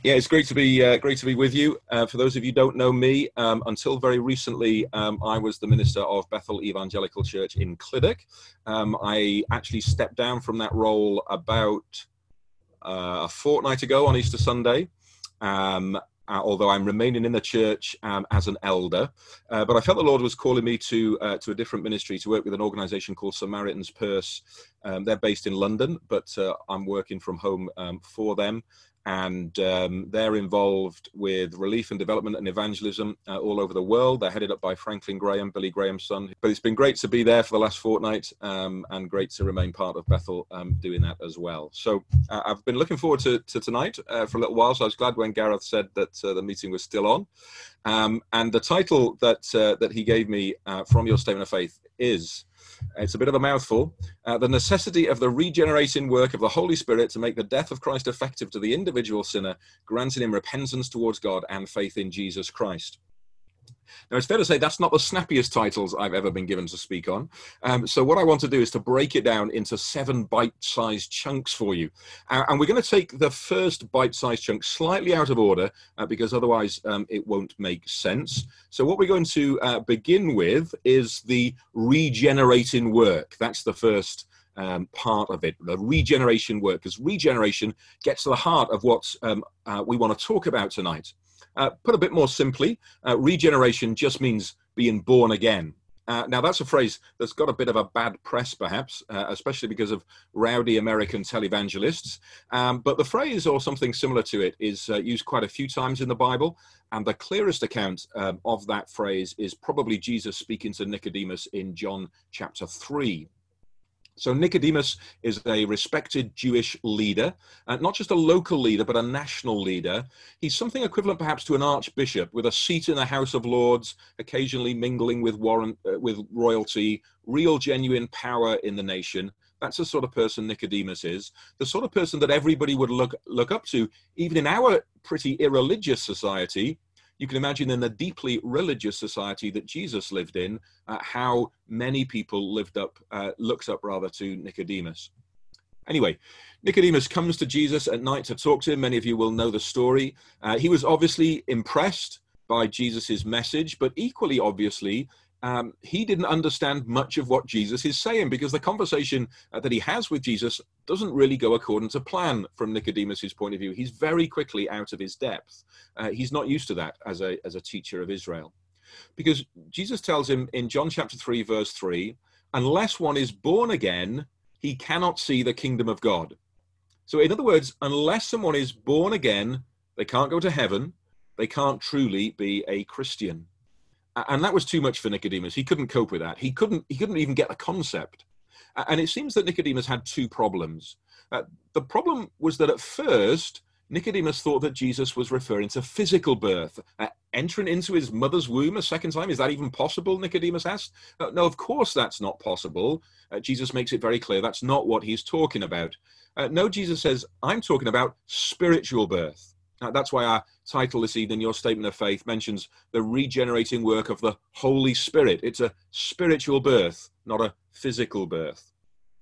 Yeah, it's great to be with you. For those of you who don't know me, until very recently, I was the minister of Bethel Evangelical Church in Clydach. I actually stepped down from that role about a fortnight ago on Easter Sunday. Although I'm remaining in the church as an elder. But I felt the Lord was calling me to a different ministry, to work with an organization called Samaritan's Purse. They're based in London, but I'm working from home for them. And they're involved with relief and development and evangelism all over the world. They're headed up by Franklin Graham, Billy Graham's son. But it's been great to be there for the last fortnight and great to remain part of Bethel doing that as well. So I've been looking forward to tonight for a little while. So I was glad when Gareth said that the meeting was still on. And the title that he gave me from your statement of faith is, it's a bit of a mouthful, the necessity of the regenerating work of the Holy Spirit to make the death of Christ effective to the individual sinner, granting him repentance towards God and faith in Jesus Christ. Now, it's fair to say that's not the snappiest titles I've ever been given to speak on. So what I want to do is to break it down into 7 bite-sized chunks for you. And we're going to take the first bite-sized chunk slightly out of order because otherwise it won't make sense. So what we're going to begin with is the regenerating work. That's the first part of it, the regeneration work, because regeneration gets to the heart of what we want to talk about tonight. Put a bit more simply, regeneration just means being born again. Now, that's a phrase that's got a bit of a bad press, perhaps, especially because of rowdy American televangelists. But the phrase, or something similar to it, is used quite a few times in the Bible. And the clearest account of that phrase is probably Jesus speaking to Nicodemus in John chapter 3. So Nicodemus is a respected Jewish leader, not just a local leader, but a national leader. He's something equivalent perhaps to an archbishop with a seat in the House of Lords, occasionally mingling with royalty, real genuine power in the nation. That's the sort of person Nicodemus is, the sort of person that everybody would look up to, even in our pretty irreligious society. You can imagine in the deeply religious society that Jesus lived in, how many people looked up to Nicodemus. Anyway, Nicodemus comes to Jesus at night to talk to him. Many of you will know the story. He was obviously impressed by Jesus's message, but equally obviously, he didn't understand much of what Jesus is saying, because the conversation that he has with Jesus doesn't really go according to plan from Nicodemus's point of view. He's very quickly out of his depth. He's not used to that as a teacher of Israel, because Jesus tells him in John chapter 3, verse 3, unless one is born again, he cannot see the kingdom of God. So in other words, unless someone is born again, they can't go to heaven. They can't truly be a Christian. And that was too much for Nicodemus. He couldn't cope with that. He couldn't even get the concept. And it seems that Nicodemus had 2 problems. The problem was that at first, Nicodemus thought that Jesus was referring to physical birth. Entering into his mother's womb a second time, is that even possible, Nicodemus asked? No, of course that's not possible. Jesus makes it very clear that's not what he's talking about. No, Jesus says, I'm talking about spiritual birth. That's why our title this evening, Your Statement of Faith, mentions the regenerating work of the Holy Spirit. It's a spiritual birth, not a physical birth.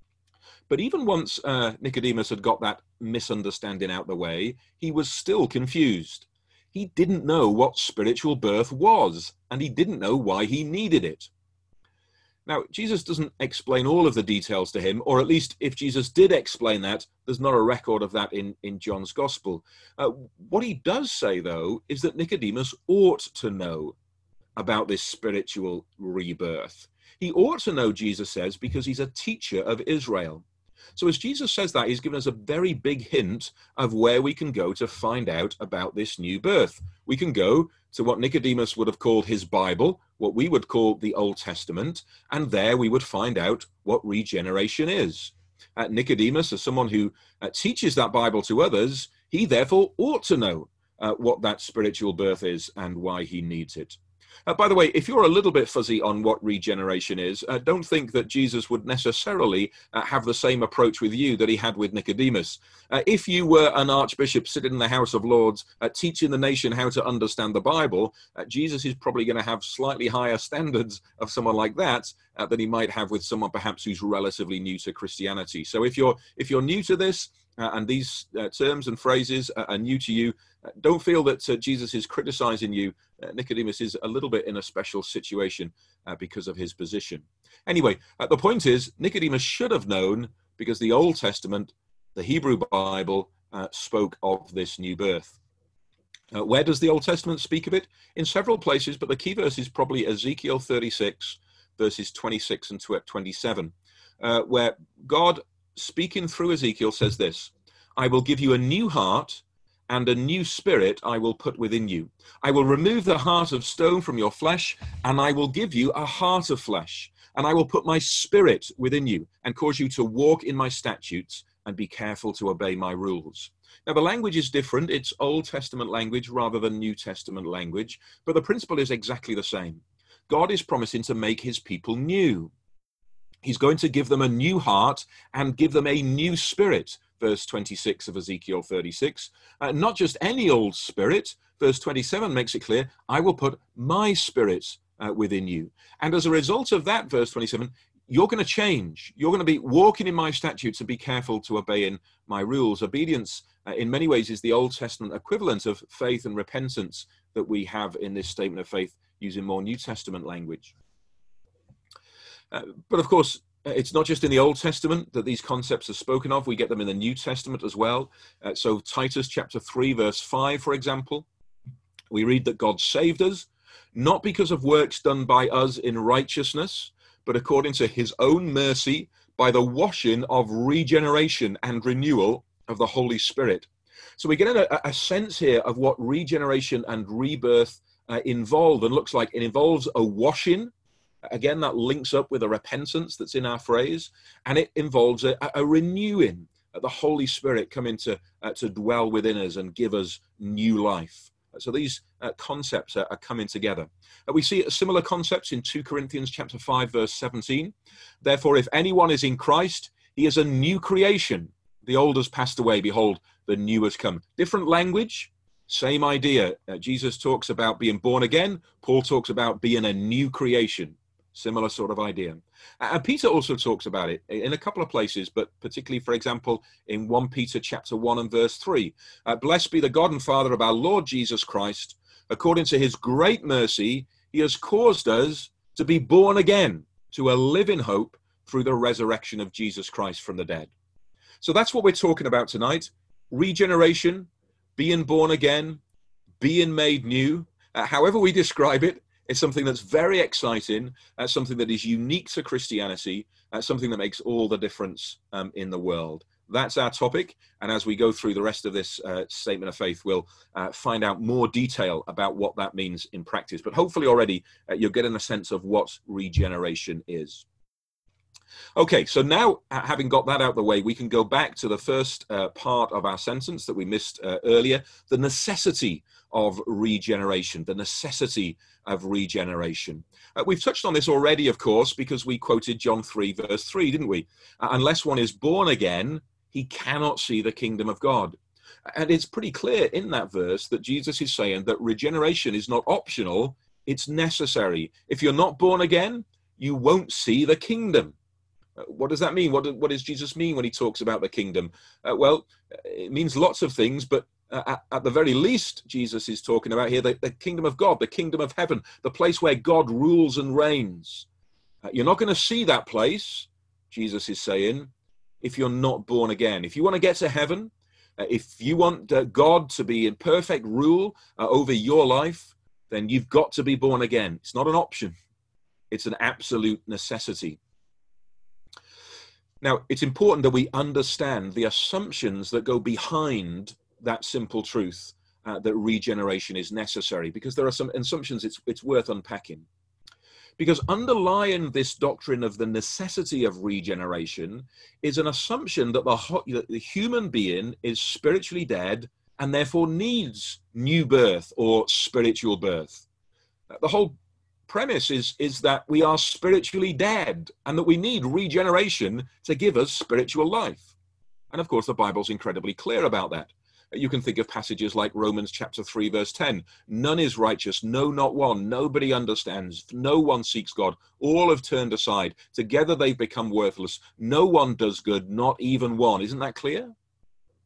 But even once Nicodemus had got that misunderstanding out the way, he was still confused. He didn't know what spiritual birth was, and he didn't know why he needed it. Now, Jesus doesn't explain all of the details to him, or at least if Jesus did explain that, there's not a record of that in John's Gospel. What he does say, though, is that Nicodemus ought to know about this spiritual rebirth. He ought to know, Jesus says, because he's a teacher of Israel. So as Jesus says that, he's given us a very big hint of where we can go to find out about this new birth. We can go to what Nicodemus would have called his Bible, what we would call the Old Testament, and there we would find out what regeneration is. Nicodemus, as someone who teaches that Bible to others, he therefore ought to know what that spiritual birth is and why he needs it. By the way, if you're a little bit fuzzy on what regeneration is, don't think that Jesus would necessarily have the same approach with you that he had with Nicodemus. If you were an archbishop sitting in the House of Lords teaching the nation how to understand the Bible, Jesus is probably going to have slightly higher standards of someone like that than he might have with someone perhaps who's relatively new to Christianity. So if you're new to this, and these terms and phrases are new to you, don't feel that Jesus is criticizing you. Nicodemus is a little bit in a special situation because of his position. Anyway, the point is, Nicodemus should have known, because the Old Testament, the Hebrew Bible, spoke of this new birth. Where does the Old Testament speak of it? In several places, but the key verse is probably Ezekiel 36, verses 26 and 27, where God, speaking through Ezekiel, says this: I will give you a new heart, and a new spirit I will put within you. I will remove the heart of stone from your flesh, and I will give you a heart of flesh. And I will put my spirit within you, and cause you to walk in my statutes, and be careful to obey my rules. Now, the language is different. It's Old Testament language rather than New Testament language, but the principle is exactly the same. God is promising to make his people new. He's going to give them a new heart and give them a new spirit. Verse 26 of Ezekiel 36. Not just any old spirit. Verse 27 makes it clear, I will put my spirit within you. And as a result of that, verse 27, you're going to change. You're going to be walking in my statutes and be careful to obey in my rules. Obedience, in many ways, is the Old Testament equivalent of faith and repentance that we have in this statement of faith, using more New Testament language. But of course, it's not just in the Old Testament that these concepts are spoken of. We get them in the New Testament as well. So Titus chapter 3, verse 5, for example, we read that God saved us, not because of works done by us in righteousness, but according to his own mercy, by the washing of regeneration and renewal of the Holy Spirit. So we get a sense here of what regeneration and rebirth involve and looks like. It involves a washing. Again, that links up with a repentance that's in our phrase, and it involves a renewing, the Holy Spirit coming to dwell within us and give us new life. So these concepts are coming together. We see similar concepts in 2 Corinthians chapter 5, verse 17. Therefore, if anyone is in Christ, he is a new creation. The old has passed away. Behold, the new has come. Different language, same idea. Jesus talks about being born again. Paul talks about being a new creation. Similar sort of idea. And Peter also talks about it in a couple of places, but particularly, for example, in 1 Peter chapter 1 and verse 3. Blessed be the God and Father of our Lord Jesus Christ. According to his great mercy, he has caused us to be born again to a living hope through the resurrection of Jesus Christ from the dead. So that's what we're talking about tonight. Regeneration, being born again, being made new. However we describe it, it's something that's very exciting, something that is unique to Christianity, something that makes all the difference in the world. That's our topic, and as we go through the rest of this statement of faith, we'll find out more detail about what that means in practice. But hopefully already you're getting a sense of what regeneration is. Okay, so now, having got that out of the way, we can go back to the first part of our sentence that we missed earlier, the necessity of regeneration, the necessity of regeneration. We've touched on this already, of course, because we quoted John 3, verse 3, didn't we? Unless one is born again, he cannot see the kingdom of God. And it's pretty clear in that verse that Jesus is saying that regeneration is not optional, it's necessary. If you're not born again, you won't see the kingdom. What does that mean? What does Jesus mean when he talks about the kingdom? Well, it means lots of things, but at the very least, Jesus is talking about here the kingdom of God, the kingdom of heaven, the place where God rules and reigns. You're not going to see that place, Jesus is saying, if you're not born again. If you want to get to heaven, if you want God to be in perfect rule over your life, then you've got to be born again. It's not an option. It's an absolute necessity. Now, it's important that we understand the assumptions that go behind that simple truth that regeneration is necessary, because there are some assumptions it's worth unpacking. Because underlying this doctrine of the necessity of regeneration is an assumption that the human being is spiritually dead and therefore needs new birth or spiritual birth. The whole premise is that we are spiritually dead and that we need regeneration to give us spiritual life. And of course, the Bible's incredibly clear about that. You can think of passages like Romans chapter 3, verse 10. None is righteous, no, not one. Nobody understands. No one seeks God. All have turned aside. Together they've become worthless. No one does good, not even one. Isn't that clear?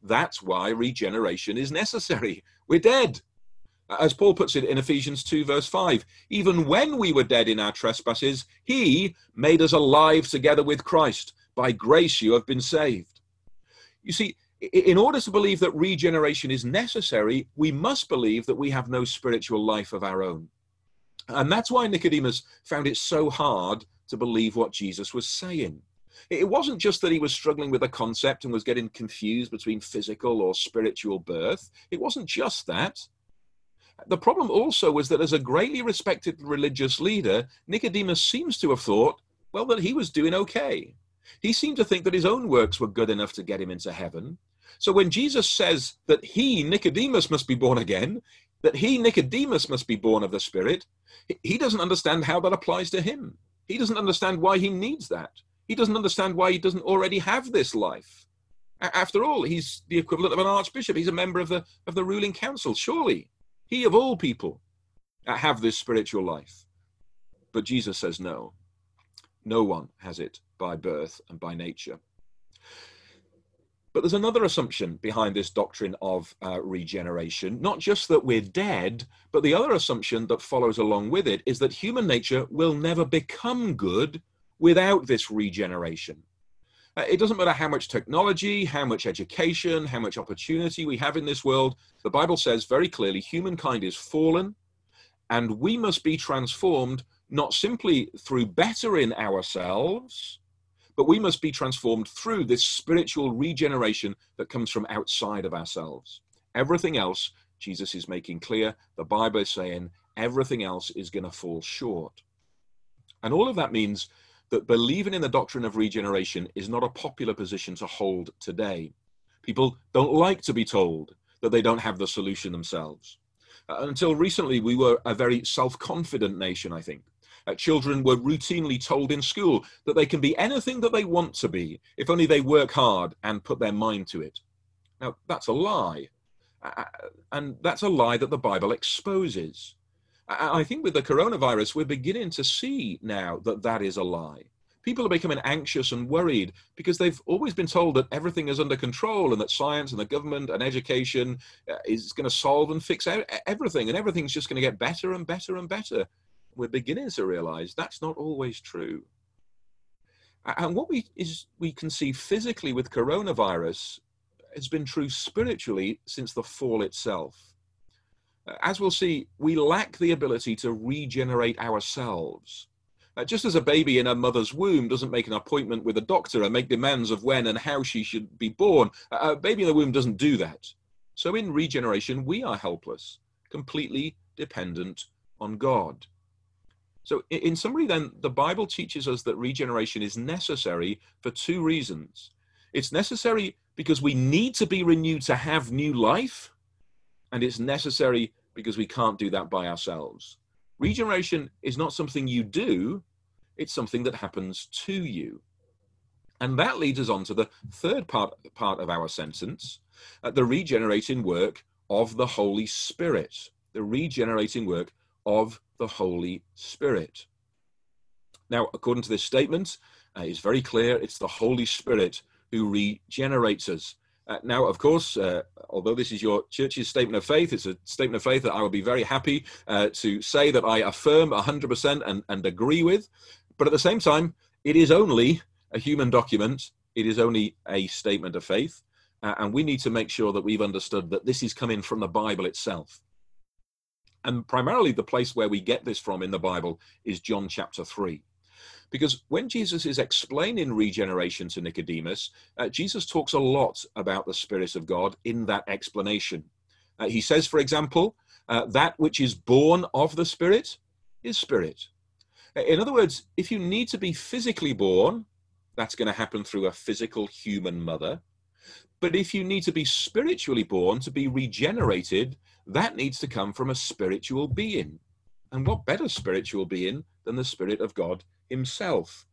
That's why regeneration is necessary. We're dead. As Paul puts it in Ephesians 2, verse 5, even when we were dead in our trespasses, he made us alive together with Christ. By grace you have been saved. You see, in order to believe that regeneration is necessary, we must believe that we have no spiritual life of our own. And that's why Nicodemus found it so hard to believe what Jesus was saying. It wasn't just that he was struggling with a concept and was getting confused between physical or spiritual birth. It wasn't just that. The problem also was that as a greatly respected religious leader, Nicodemus seems to have thought, well, that he was doing okay. He seemed to think that his own works were good enough to get him into heaven. So when Jesus says that he, Nicodemus, must be born again, that he, Nicodemus, must be born of the Spirit, he doesn't understand how that applies to him. He doesn't understand why he needs that. He doesn't understand why he doesn't already have this life. After all, he's the equivalent of an archbishop. He's a member of the ruling council. Surely he, of all people, have this spiritual life. But Jesus says no. No one has it by birth and by nature. But there's another assumption behind this doctrine of regeneration, not just that we're dead, but the other assumption that follows along with it is that human nature will never become good without this regeneration. It doesn't matter how much technology, how much education, how much opportunity we have in this world. The Bible says very clearly, humankind is fallen, and we must be transformed not simply through bettering ourselves, but we must be transformed through this spiritual regeneration that comes from outside of ourselves. Everything else, Jesus is making clear, the Bible is saying, everything else is going to fall short. And all of that means that believing in the doctrine of regeneration is not a popular position to hold today. People don't like to be told that they don't have the solution themselves. Until recently, we were a very self-confident nation, I think. Children were routinely told in school that they can be anything that they want to be, if only they work hard and put their mind to it. Now, that's a lie. And that's a lie that the Bible exposes. I think with the coronavirus, we're beginning to see now that that is a lie. People are becoming anxious and worried because they've always been told that everything is under control and that science and the government and education is going to solve and fix everything, and everything's just going to get better and better and better. We're beginning to realize that's not always true. And what we can see physically with coronavirus has been true spiritually since the fall itself. As we'll see, we lack the ability to regenerate ourselves. Just as a baby in a mother's womb doesn't make an appointment with a doctor and make demands of when and how she should be born, a baby in the womb doesn't do that. So in regeneration, we are helpless, completely dependent on God. So in summary then, the Bible teaches us that regeneration is necessary for two reasons. It's necessary because we need to be renewed to have new life, and it's necessary because we can't do that by ourselves. Regeneration is not something you do, it's something that happens to you. And that leads us on to the third part of our sentence, the regenerating work of the Holy Spirit. The regenerating work of the Holy Spirit. Now, according to this statement, it's very clear it's the Holy Spirit who regenerates us. Now, of course, although this is your church's statement of faith, it's a statement of faith that I will be very happy to say that I affirm 100% and agree with. But at the same time, it is only a human document. It is only a statement of faith. And we need to make sure that we've understood that this is coming from the Bible itself. And primarily the place where we get this from in the Bible is John chapter 3. Because when Jesus is explaining regeneration to Nicodemus, Jesus talks a lot about the Spirit of God in that explanation. He says, for example, that which is born of the Spirit is spirit. In other words, if you need to be physically born, that's going to happen through a physical human mother. But if you need to be spiritually born, to be regenerated, that needs to come from a spiritual being. And what better spiritual being than the Spirit of God himself?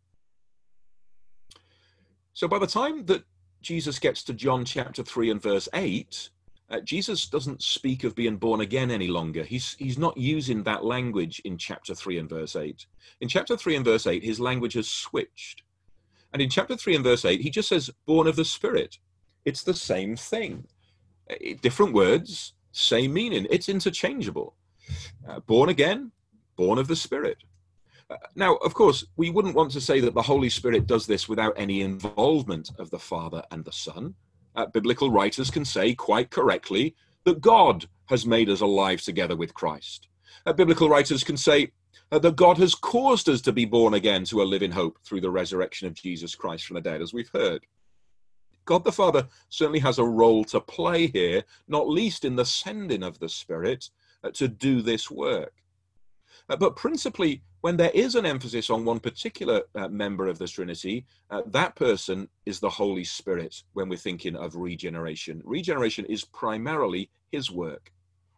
So by the time that Jesus gets to John chapter 3 and verse 8, Jesus doesn't speak of being born again any longer. He's not using that language in chapter 3 and verse 8. In chapter 3 and verse 8, his language has switched. And in chapter 3 and verse 8, he just says, born of the Spirit. It's the same thing. Different words, same meaning. It's interchangeable. Born again, born of the Spirit. Now, of course, we wouldn't want to say that the Holy Spirit does this without any involvement of the Father and the Son. Biblical writers can say quite correctly that God has made us alive together with Christ. Biblical writers can say that God has caused us to be born again to a living hope through the resurrection of Jesus Christ from the dead, as we've heard. God the Father certainly has a role to play here, not least in the sending of the Spirit to do this work. But principally, when there is an emphasis on one particular member of the Trinity, that person is the Holy Spirit when we're thinking of regeneration. Regeneration is primarily his work.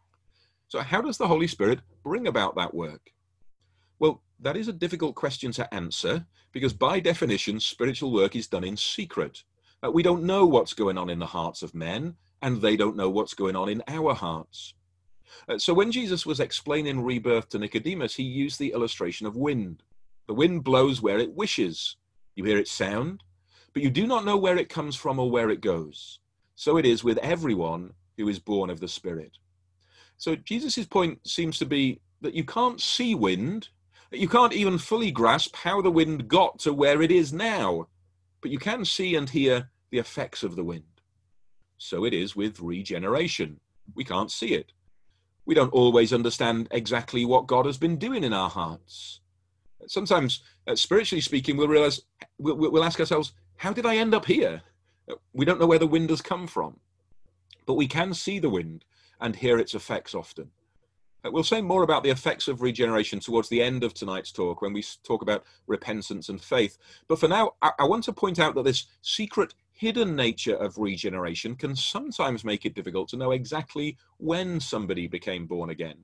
So how does the Holy Spirit bring about that work? Well, that is a difficult question to answer because by definition, spiritual work is done in secret. We don't know what's going on in the hearts of men, and they don't know what's going on in our hearts. So when Jesus was explaining rebirth to Nicodemus, he used the illustration of wind. The wind blows where it wishes. You hear its sound, but you do not know where it comes from or where it goes. So it is with everyone who is born of the Spirit. So Jesus's point seems to be that you can't see wind. You can't even fully grasp how the wind got to where it is now, but you can see and hear the effects of the wind. So it is with regeneration. We can't see it. We don't always understand exactly what God has been doing in our hearts. Sometimes, spiritually speaking, we'll realize, we'll ask ourselves, how did I end up here? We don't know where the wind has come from, but we can see the wind and hear its effects often. We'll say more about the effects of regeneration towards the end of tonight's talk when we talk about repentance and faith. But for now, I want to point out that this secret, hidden nature of regeneration can sometimes make it difficult to know exactly when somebody became born again.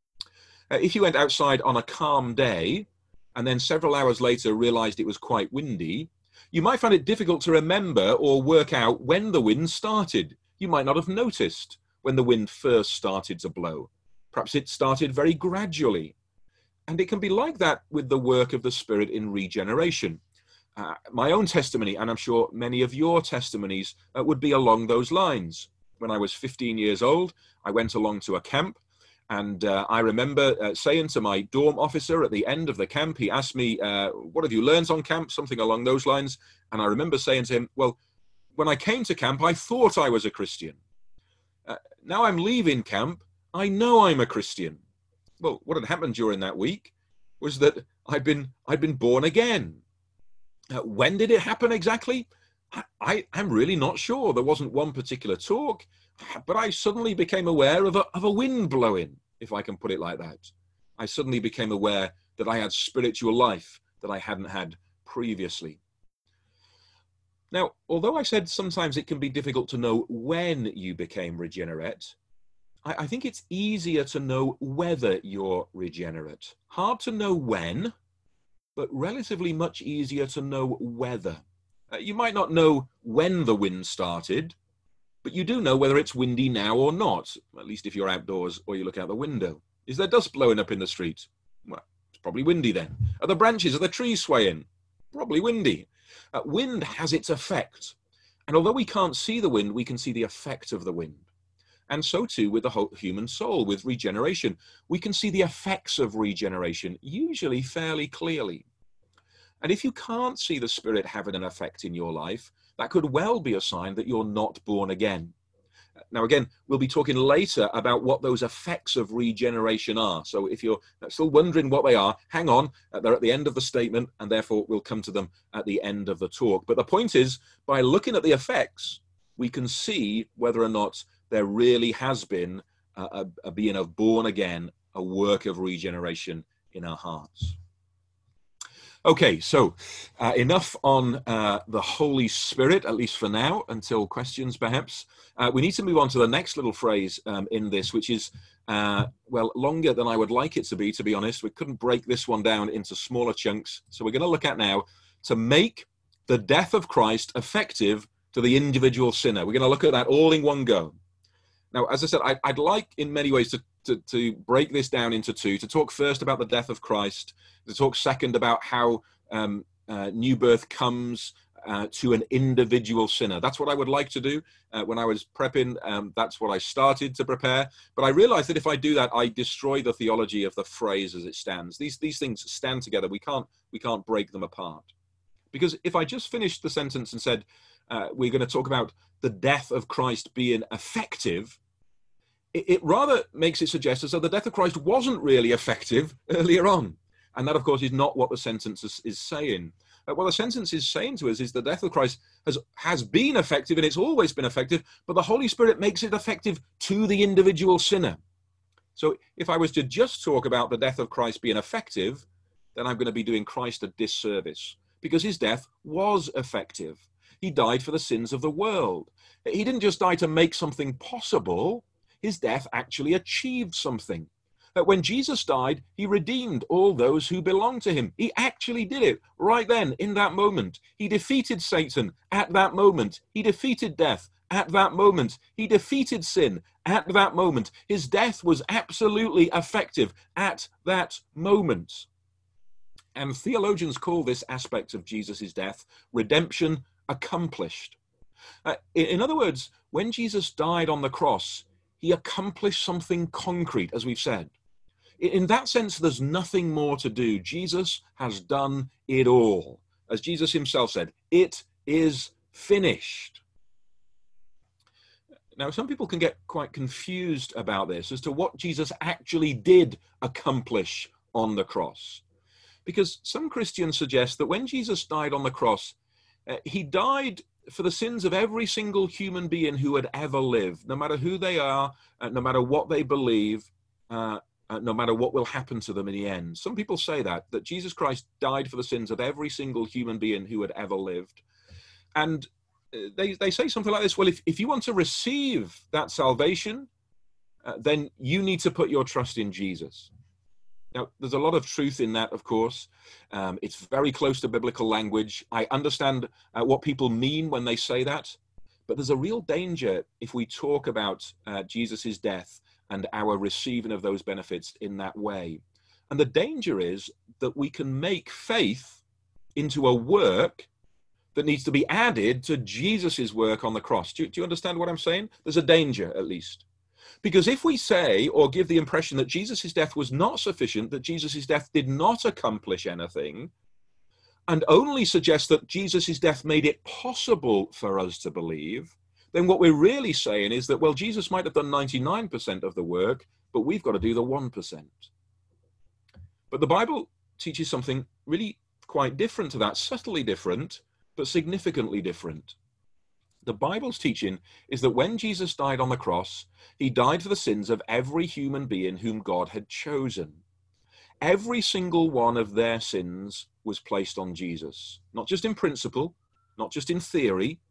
If you went outside on a calm day and then several hours later realized it was quite windy, you might find it difficult to remember or work out when the wind started. You might not have noticed when the wind first started to blow. Perhaps it started very gradually. And it can be like that with the work of the Spirit in regeneration. My own testimony, and I'm sure many of your testimonies, would be along those lines. When I was 15 years old, I went along to a camp, and I remember saying to my dorm officer at the end of the camp, he asked me, what have you learned on camp? Something along those lines. And I remember saying to him, well, when I came to camp, I thought I was a Christian. Now I'm leaving camp, I know I'm a Christian. Well, what had happened during that week was that I'd been born again. When did it happen exactly? I'm really not sure. There wasn't one particular talk, but I suddenly became aware of a wind blowing, if I can put it like that. I suddenly became aware that I had spiritual life that I hadn't had previously. Now, although I said sometimes it can be difficult to know when you became regenerate, I think it's easier to know whether you're regenerate. Hard to know when, but relatively much easier to know whether. You might not know when the wind started, but you do know whether it's windy now or not, at least if you're outdoors or you look out the window. Is there dust blowing up in the street? Well, it's probably windy then. Are the branches of the trees swaying? Probably windy. Wind has its effect. And although we can't see the wind, we can see the effect of the wind. And so too with the whole human soul, with regeneration. We can see the effects of regeneration, usually fairly clearly. And if you can't see the Spirit having an effect in your life, that could well be a sign that you're not born again. Now, again, we'll be talking later about what those effects of regeneration are. So if you're still wondering what they are, hang on. They're at the end of the statement, and therefore we'll come to them at the end of the talk. But the point is, by looking at the effects, we can see whether or not there really has been a being of born again, a work of regeneration in our hearts. Okay, so enough on the Holy Spirit, at least for now, until questions perhaps. We need to move on to the next little phrase in this, which is, well, longer than I would like it to be honest. We couldn't break this one down into smaller chunks. So we're going to look at now to make the death of Christ effective to the individual sinner. We're going to look at that all in one go. Now, as I said, I'd like in many ways to break this down into two, to talk first about the death of Christ, to talk second about how new birth comes, to an individual sinner. That's what I would like to do. When I was prepping, that's what I started to prepare. But I realized that if I do that, I destroy the theology of the phrase as it stands. These things stand together. We can't break them apart. Because if I just finished the sentence and said, we're going to talk about the death of Christ being effective, it rather makes it suggest as though the death of Christ wasn't really effective earlier on. And that, of course, is not what the sentence is saying. What the sentence is saying to us is the death of Christ has been effective, and it's always been effective, but the Holy Spirit makes it effective to the individual sinner. So if I was to just talk about the death of Christ being effective, then I'm going to be doing Christ a disservice, because his death was effective. He died for the sins of the world. He didn't just die to make something possible. His death actually achieved something. That when Jesus died, he redeemed all those who belong to him. He actually did it right then, in that moment. He defeated Satan at that moment. He defeated death at that moment. He defeated sin at that moment. His death was absolutely effective at that moment. And theologians call this aspect of Jesus' death redemption accomplished. In other words, when Jesus died on the cross, he accomplished something concrete, as we've said. In that sense, there's nothing more to do. Jesus has done it all. As Jesus himself said, it is finished. Now, some people can get quite confused about this as to what Jesus actually did accomplish on the cross. Because some Christians suggest that when Jesus died on the cross, he died for the sins of every single human being who had ever lived, no matter who they are, no matter what they believe, no matter what will happen to them in the end. Some people say that Jesus Christ died for the sins of every single human being who had ever lived. And they say something like this: well, if you want to receive that salvation, then you need to put your trust in Jesus. Now, there's a lot of truth in that, of course. It's very close to biblical language. I understand what people mean when they say that, but there's a real danger if we talk about Jesus's death and our receiving of those benefits in that way. And the danger is that we can make faith into a work that needs to be added to Jesus's work on the cross. Do you understand what I'm saying? There's a danger, at least. Because if we say or give the impression that Jesus' death was not sufficient, that Jesus' death did not accomplish anything, and only suggest that Jesus' death made it possible for us to believe, then what we're really saying is that, well, Jesus might have done 99% of the work, but we've got to do the 1%. But the Bible teaches something really quite different to that, subtly different, but significantly different. The Bible's teaching is that when Jesus died on the cross, he died for the sins of every human being whom God had chosen. Every single one of their sins was placed on Jesus, not just in principle, not just in theory,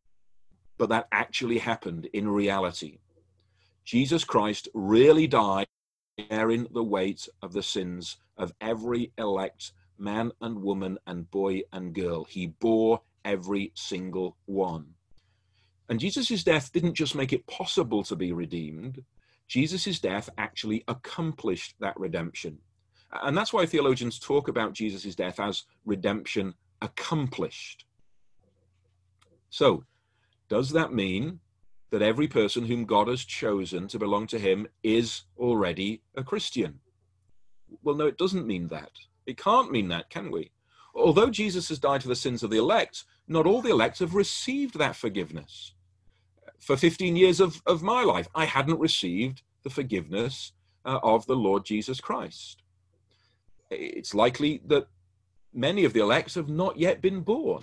but that actually happened in reality. Jesus Christ really died bearing the weight of the sins of every elect man and woman and boy and girl. He bore every single one. And Jesus' death didn't just make it possible to be redeemed. Jesus' death actually accomplished that redemption. And that's why theologians talk about Jesus' death as redemption accomplished. So, does that mean that every person whom God has chosen to belong to him is already a Christian? Well, no, it doesn't mean that. It can't mean that, can we? Although Jesus has died for the sins of the elect, not all the elect have received that forgiveness. For 15 years of my life, I hadn't received the forgiveness of the Lord Jesus Christ. It's likely that many of the elect have not yet been born.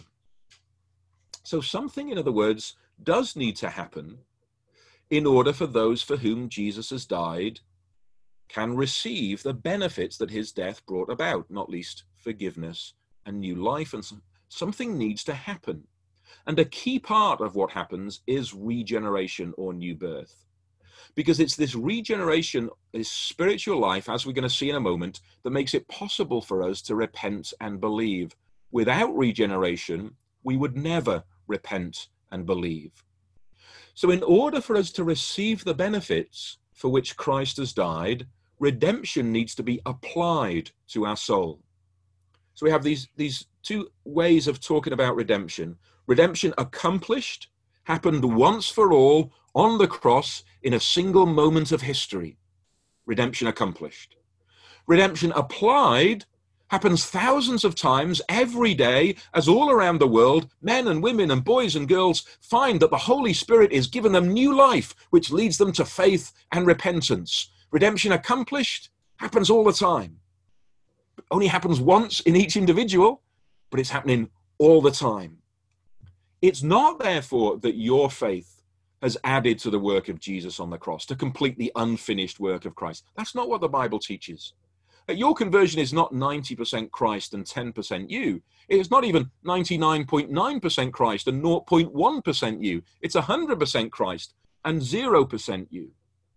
So something, in other words, does need to happen in order for those for whom Jesus has died can receive the benefits that his death brought about, not least forgiveness and new life. And something needs to happen. And a key part of what happens is regeneration or new birth. Because it's this regeneration, this spiritual life, as we're going to see in a moment, that makes it possible for us to repent and believe. Without regeneration, we would never repent and believe. So in order for us to receive the benefits for which Christ has died, redemption needs to be applied to our soul. So we have these two ways of talking about redemption. Redemption accomplished, happened once for all on the cross in a single moment of history. Redemption accomplished. Redemption applied happens thousands of times every day as all around the world, men and women and boys and girls find that the Holy Spirit is giving them new life, which leads them to faith and repentance. Redemption accomplished happens all the time. It only happens once in each individual, but it's happening all the time. It's not, therefore, that your faith has added to the work of Jesus on the cross to complete the unfinished work of Christ. That's not what the Bible teaches. Your conversion is not 90% Christ and 10% you. It's not even 99.9% Christ and 0.1% you. It's 100% Christ and 0% you.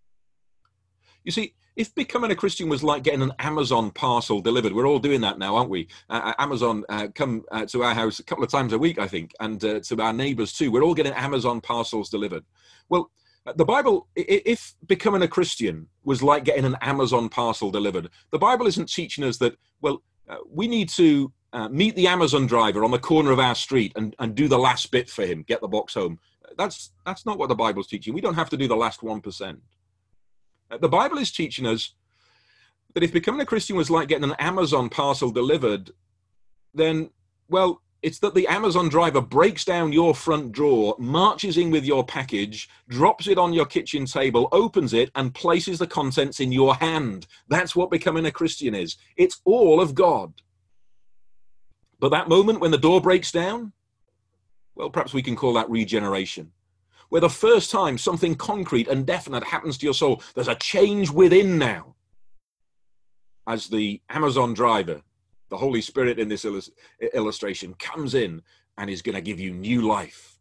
You see, if becoming a Christian was like getting an Amazon parcel delivered, we're all doing that now, aren't we? Amazon come to our house a couple of times a week, I think, and to our neighbors too. We're all getting Amazon parcels delivered. Well, the Bible, if becoming a Christian was like getting an Amazon parcel delivered, the Bible isn't teaching us that, well, we need to meet the Amazon driver on the corner of our street and do the last bit for him, get the box home. That's not what the Bible's teaching. We don't have to do the last 1%. The Bible is teaching us that if becoming a Christian was like getting an Amazon parcel delivered, then, well, it's that the Amazon driver breaks down your front drawer, marches in with your package, drops it on your kitchen table, opens it, and places the contents in your hand. That's what becoming a Christian is. It's all of God. But that moment when the door breaks down, well, perhaps we can call that regeneration. Where the first time something concrete and definite happens to your soul, there's a change within now. As the Amazon driver, the Holy Spirit in this illustration comes in and is going to give you new life.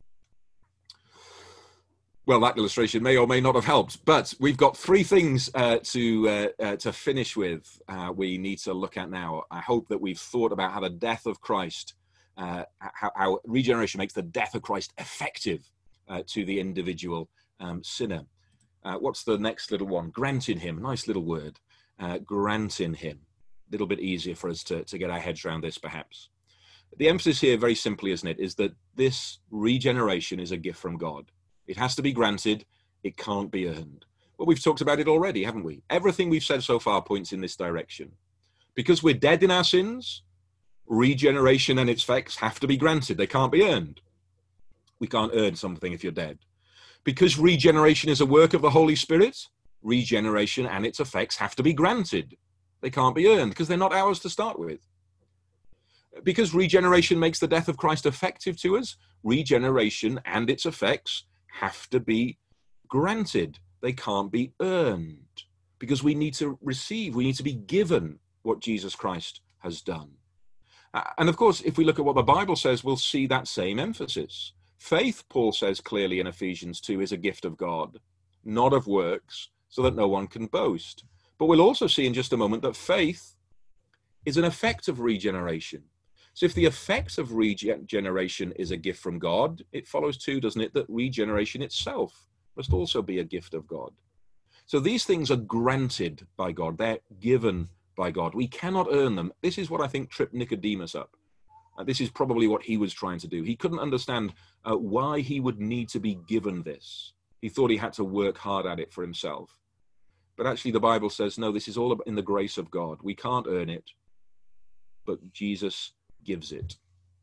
Well, that illustration may or may not have helped, but we've got three things to finish with. We need to look at now. I hope that we've thought about how the death of Christ, how regeneration makes the death of Christ effective to the individual sinner. What's the next little one? Granting him. Nice little word. Granting him. A little bit easier for us to get our heads around this, perhaps. The emphasis here, very simply, isn't it, is that this regeneration is a gift from God. It has to be granted. It can't be earned. Well, we've talked about it already, haven't we? Everything we've said so far points in this direction. Because we're dead in our sins, regeneration and its effects have to be granted. They can't be earned. We can't earn something if you're dead. Because regeneration is a work of the Holy Spirit, regeneration and its effects have to be granted. They can't be earned because they're not ours to start with. Because regeneration makes the death of Christ effective to us, regeneration and its effects have to be granted. They can't be earned because we need to receive, we need to be given what Jesus Christ has done. And of course, if we look at what the Bible says, we'll see that same emphasis. Faith, Paul says clearly in Ephesians 2, is a gift of God, not of works, so that no one can boast. But we'll also see in just a moment that faith is an effect of regeneration. So if the effect of regeneration is a gift from God, it follows too, doesn't it, that regeneration itself must also be a gift of God. So these things are granted by God. They're given by God. We cannot earn them. This is what I think tripped Nicodemus up. This is probably what he was trying to do. He couldn't understand why he would need to be given this. He thought he had to work hard at it for himself. But actually the Bible says, no, this is all in the grace of God. We can't earn it, but Jesus gives it.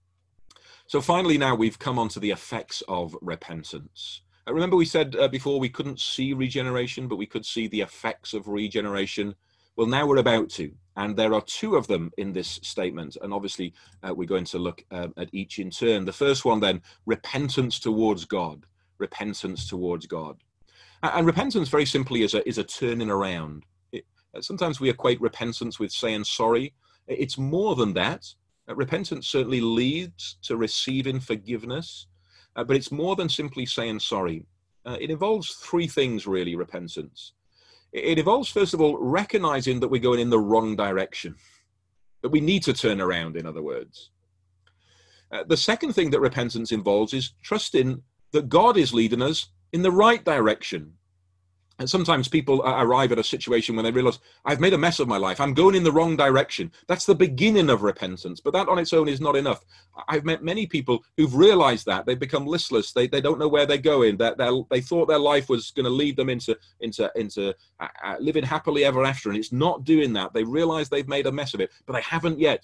So finally now we've come on to the effects of repentance. Remember we said before we couldn't see regeneration, but we could see the effects of regeneration. Well, now we're about to, and there are two of them in this statement, and obviously we're going to look at each in turn. The first one then, repentance towards God. Repentance towards God. And repentance very simply is a turning around. Sometimes we equate repentance with saying sorry. It's more than that. Repentance certainly leads to receiving forgiveness, but it's more than simply saying sorry. It involves three things really, repentance. It involves, first of all, recognizing that we're going in the wrong direction, that we need to turn around, in other words. The second thing that repentance involves is trusting that God is leading us in the right direction. And sometimes people arrive at a situation when they realize, I've made a mess of my life. I'm going in the wrong direction. That's the beginning of repentance. But that on its own is not enough. I've met many people who've realized that. They've become listless. They don't know where they're going. They thought their life was going to lead them into living happily ever after. And it's not doing that. They realize they've made a mess of it, but they haven't yet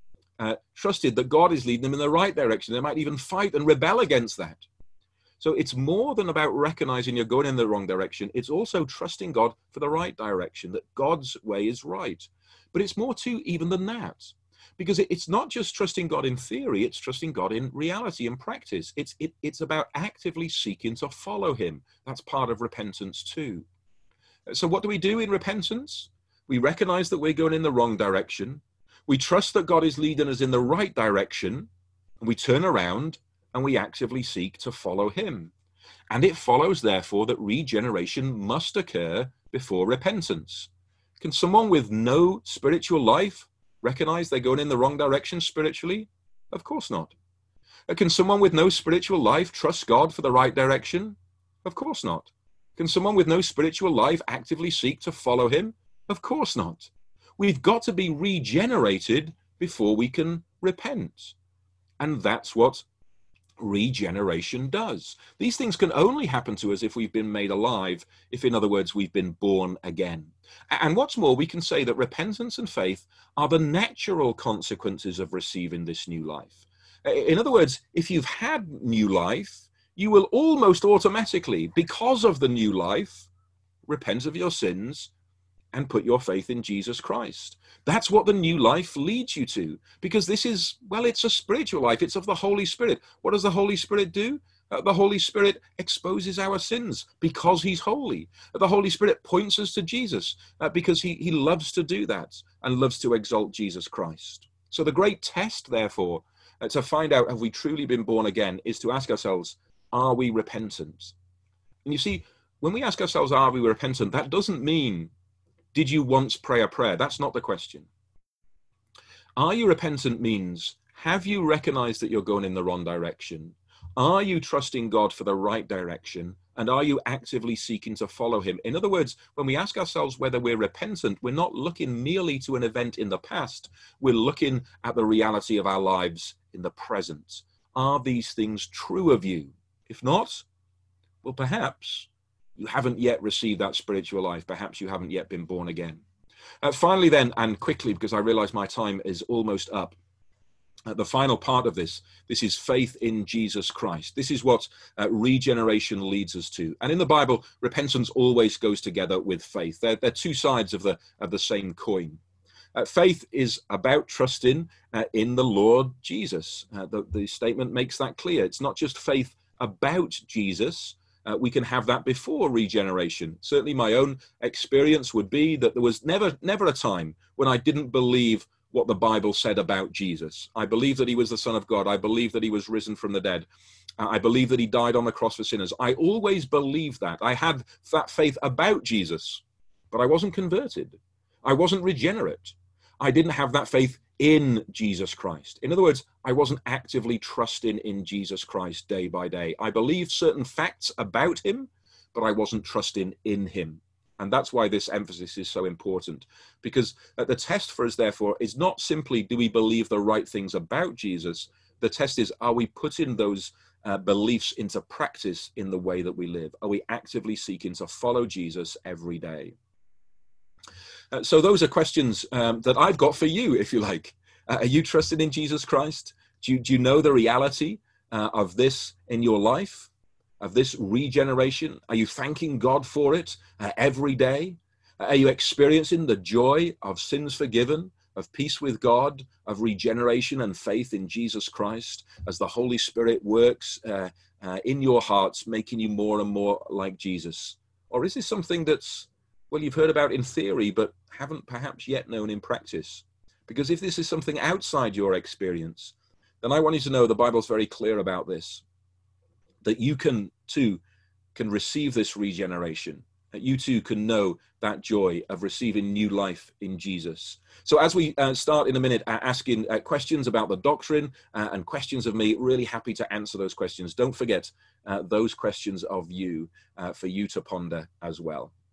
trusted that God is leading them in the right direction. They might even fight and rebel against that. So it's more than about recognizing you're going in the wrong direction. It's also trusting God for the right direction, that God's way is right. But it's more too even than that, because it's not just trusting God in theory, it's trusting God in reality and practice. It's about actively seeking to follow him. That's part of repentance too. So what do we do in repentance? We recognize that we're going in the wrong direction. We trust that God is leading us in the right direction. And we turn around and we actively seek to follow him. And it follows, therefore, that regeneration must occur before repentance. Can someone with no spiritual life recognize they're going in the wrong direction spiritually? Of course not. Can someone with no spiritual life trust God for the right direction? Of course not. Can someone with no spiritual life actively seek to follow him? Of course not. We've got to be regenerated before we can repent. And that's what regeneration does. These things can only happen to us if we've been made alive, if, in other words, we've been born again. And what's more, we can say that repentance and faith are the natural consequences of receiving this new life. In other words, if you've had new life, you will almost automatically, because of the new life, repent of your sins and put your faith in Jesus Christ. That's what the new life leads you to, because this is, well, it's a spiritual life. It's of the Holy Spirit. What does the Holy Spirit do? The Holy Spirit exposes our sins because he's holy. The Holy Spirit points us to Jesus because he loves to do that and loves to exalt Jesus Christ. So the great test, therefore, to find out have we truly been born again is to ask ourselves, are we repentant? And you see, when we ask ourselves, are we repentant, that doesn't mean, did you once pray a prayer? That's not the question. Are you repentant means, have you recognized that you're going in the wrong direction? Are you trusting God for the right direction? And are you actively seeking to follow him? In other words, when we ask ourselves whether we're repentant, we're not looking merely to an event in the past. We're looking at the reality of our lives in the present. Are these things true of you? If not, well, perhaps you haven't yet received that spiritual life. Perhaps you haven't yet been born again. Finally then, and quickly, because I realize my time is almost up, the final part of this is faith in Jesus Christ. This is what regeneration leads us to. And in the Bible, repentance always goes together with faith. They're two sides of the same coin. Faith is about trusting in the Lord Jesus. The statement makes that clear. It's not just faith about Jesus. We can have that before regeneration. Certainly my own experience would be that there was never a time when I didn't believe what the Bible said about Jesus. I believe that he was the Son of God. I believe that he was risen from the dead. I believe that he died on the cross for sinners. I always believed that. I had that faith about Jesus, but I wasn't converted. I wasn't regenerate. I didn't have that faith in Jesus Christ. In other words, I wasn't actively trusting in Jesus Christ day by day. I believed certain facts about him, but I wasn't trusting in him. And that's why this emphasis is so important, because the test for us, therefore, is not simply do we believe the right things about Jesus. The test is, are we putting those beliefs into practice in the way that we live? Are we actively seeking to follow Jesus every day? So those are questions that I've got for you, if you like. Are you trusting in Jesus Christ? Do you know the reality of this in your life, of this regeneration? Are you thanking God for it every day? Are you experiencing the joy of sins forgiven, of peace with God, of regeneration and faith in Jesus Christ as the Holy Spirit works in your hearts, making you more and more like Jesus? Or is this something that's, well, you've heard about in theory, but haven't perhaps yet known in practice? Because if this is something outside your experience, then I want you to know the Bible's very clear about this, that you can receive this regeneration, that you too can know that joy of receiving new life in Jesus. So as we start in a minute asking questions about the doctrine and questions of me, really happy to answer those questions. Don't forget those questions of you for you to ponder as well.